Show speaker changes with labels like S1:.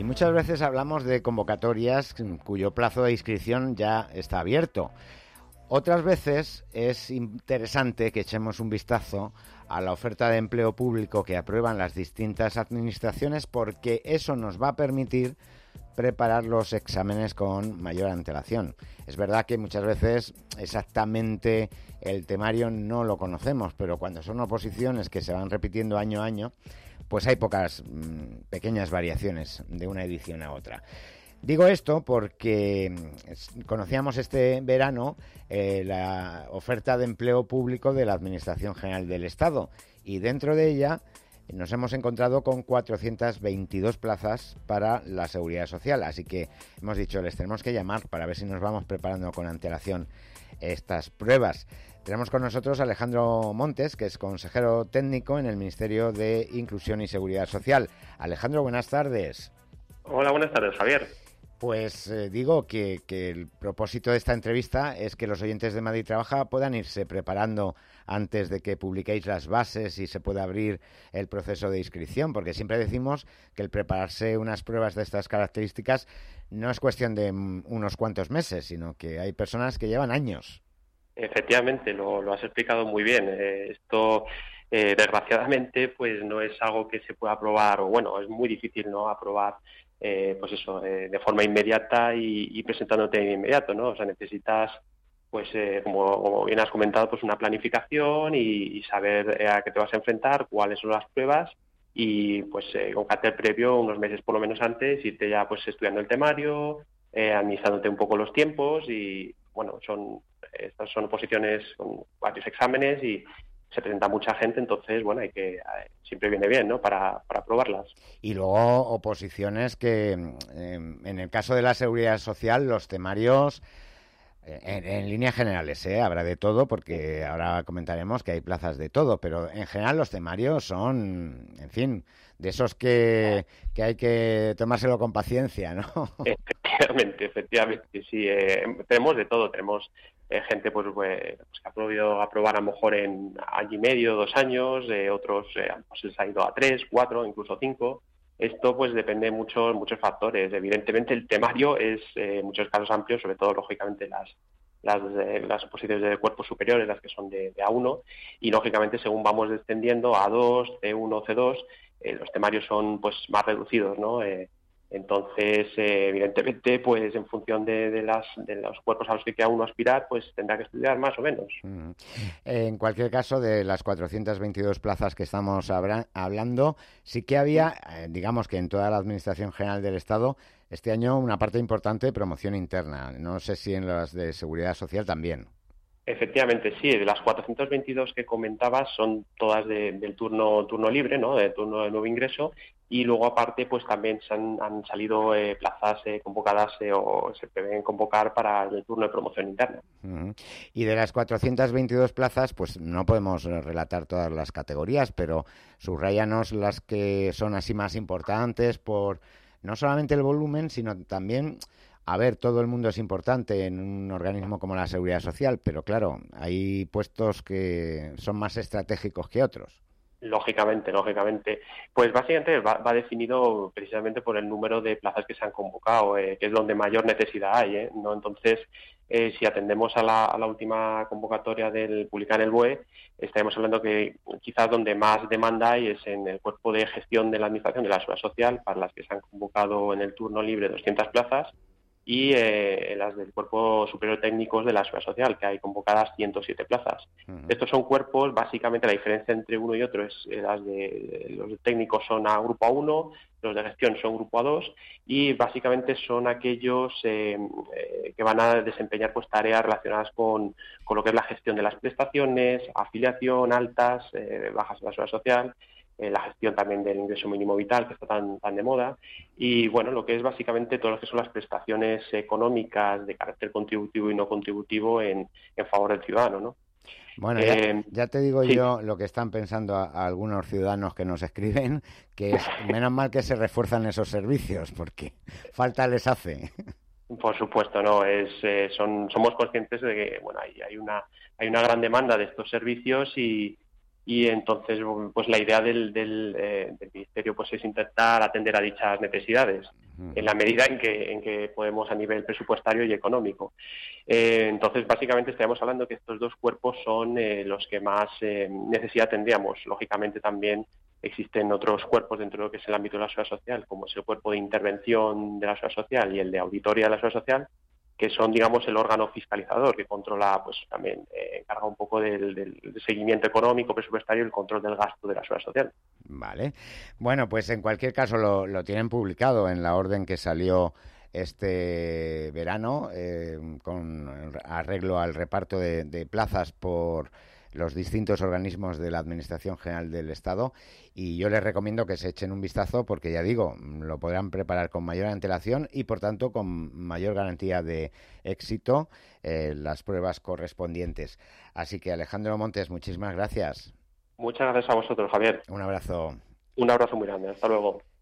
S1: muchas veces hablamos de convocatorias cuyo plazo de inscripción ya está abierto. Otras veces es interesante que echemos un vistazo a la oferta de empleo público que aprueban las distintas administraciones, porque eso nos va a permitir preparar los exámenes con mayor antelación. Es verdad que muchas veces exactamente el temario no lo conocemos, pero cuando son oposiciones que se van repitiendo año a año, pues hay pocas pequeñas variaciones de una edición a otra. Digo esto porque conocíamos este verano la oferta de empleo público de la Administración General del Estado, y dentro de ella nos hemos encontrado con 422 plazas para la Seguridad Social. Así que hemos dicho, les tenemos que llamar para ver si nos vamos preparando con antelación estas pruebas. Tenemos con nosotros a Alejandro Montes, que es consejero técnico en el Ministerio de Inclusión y Seguridad Social. Alejandro, buenas tardes.
S2: Hola, buenas tardes, Javier.
S1: Pues digo que el propósito de esta entrevista es que los oyentes de Madrid Trabaja puedan irse preparando antes de que publiquéis las bases y se pueda abrir el proceso de inscripción, porque siempre decimos que el prepararse unas pruebas de estas características no es cuestión de unos cuantos meses, sino que hay personas que llevan años.
S2: Efectivamente, lo has explicado muy bien. Esto, desgraciadamente, pues no es algo que se pueda aprobar, o bueno, es muy difícil, ¿no?, aprobar de forma inmediata y presentándote de inmediato, ¿no? O sea, necesitas, pues como bien has comentado, pues una planificación y saber a qué te vas a enfrentar, cuáles son las pruebas, y pues con carácter previo, unos meses por lo menos antes, irte ya pues estudiando el temario, administrándote un poco los tiempos. Y bueno, estas son oposiciones con varios exámenes y se presenta mucha gente, entonces, bueno, siempre viene bien, ¿no?, para aprobarlas.
S1: Y luego oposiciones que, en el caso de la Seguridad Social, los temarios, en líneas generales, habrá de todo, porque ahora comentaremos que hay plazas de todo, pero en general los temarios son, en fin, de esos que hay que tomárselo con paciencia, ¿no?
S2: Efectivamente, sí. Tenemos de todo, tenemos gente pues que ha podido aprobar a lo mejor en año y medio, 2 años, otros pues les ha ido a 3, 4, incluso 5. Esto pues depende de muchos factores. Evidentemente el temario es en muchos casos amplio, sobre todo lógicamente las oposiciones de cuerpos superiores, las que son de A1, y lógicamente según vamos descendiendo a A2, C1, C2, los temarios son pues más reducidos, ¿no? Entonces, evidentemente, pues en función de los cuerpos a los que quiera uno aspirar, pues tendrá que estudiar más o menos.
S1: En cualquier caso, de las 422 plazas que estamos hablando, sí que había, digamos que en toda la Administración General del Estado, este año una parte importante de promoción interna. No sé si en las de Seguridad Social también.
S2: Efectivamente, sí. De las 422 que comentabas son todas del turno libre, ¿no?, del turno de nuevo ingreso, y luego aparte pues también han salido plazas convocadas o se prevén convocar para el turno de promoción interna.
S1: Y de las 422 plazas, pues no podemos relatar todas las categorías, pero subráyanos las que son así más importantes por no solamente el volumen, sino también... A ver, todo el mundo es importante en un organismo como la Seguridad Social, pero claro, hay puestos que son más estratégicos que otros.
S2: Lógicamente. Pues básicamente va definido precisamente por el número de plazas que se han convocado, que es donde mayor necesidad hay, ¿no? Entonces, si atendemos a la última convocatoria publicada en el BOE, estaremos hablando que quizás donde más demanda hay es en el cuerpo de gestión de la Administración de la Seguridad Social, para las que se han convocado en el turno libre 200 plazas, y las del Cuerpo Superior Técnicos de la Seguridad Social, que hay convocadas 107 plazas. Estos son cuerpos, básicamente la diferencia entre uno y otro es los de técnicos son a grupo A1, los de gestión son grupo A2, y básicamente son aquellos que van a desempeñar pues tareas relacionadas con lo que es la gestión de las prestaciones, afiliación, altas, bajas de la Seguridad Social, la gestión también del ingreso mínimo vital, que está tan de moda, y bueno, lo que es básicamente todo lo que son las prestaciones económicas de carácter contributivo y no contributivo en favor del ciudadano, ¿no?
S1: Bueno, ya te digo sí. Yo lo que están pensando a algunos ciudadanos que nos escriben, que es menos mal que se refuerzan esos servicios, porque falta les hace.
S2: Por supuesto, no, somos conscientes de que bueno, hay una gran demanda de estos servicios y y entonces pues la idea del Ministerio pues es intentar atender a dichas necesidades en la medida en que podemos a nivel presupuestario y económico. Entonces, básicamente estaríamos hablando que estos dos cuerpos son los que más necesidad tendríamos. Lógicamente también existen otros cuerpos dentro de lo que es el ámbito de la seguridad social, como es el cuerpo de intervención de la seguridad social y el de auditoría de la seguridad social, que son, digamos, el órgano fiscalizador que controla, pues también encarga un poco del seguimiento económico, presupuestario y el control del gasto de la seguridad social.
S1: Vale. Bueno, pues en cualquier caso lo tienen publicado en la orden que salió este verano con arreglo al reparto de plazas por los distintos organismos de la Administración General del Estado, y yo les recomiendo que se echen un vistazo porque, ya digo, lo podrán preparar con mayor antelación y, por tanto, con mayor garantía de éxito las pruebas correspondientes. Así que, Alejandro Montes, muchísimas gracias.
S2: Muchas gracias a vosotros, Javier.
S1: Un abrazo.
S2: Un abrazo muy grande. Hasta luego.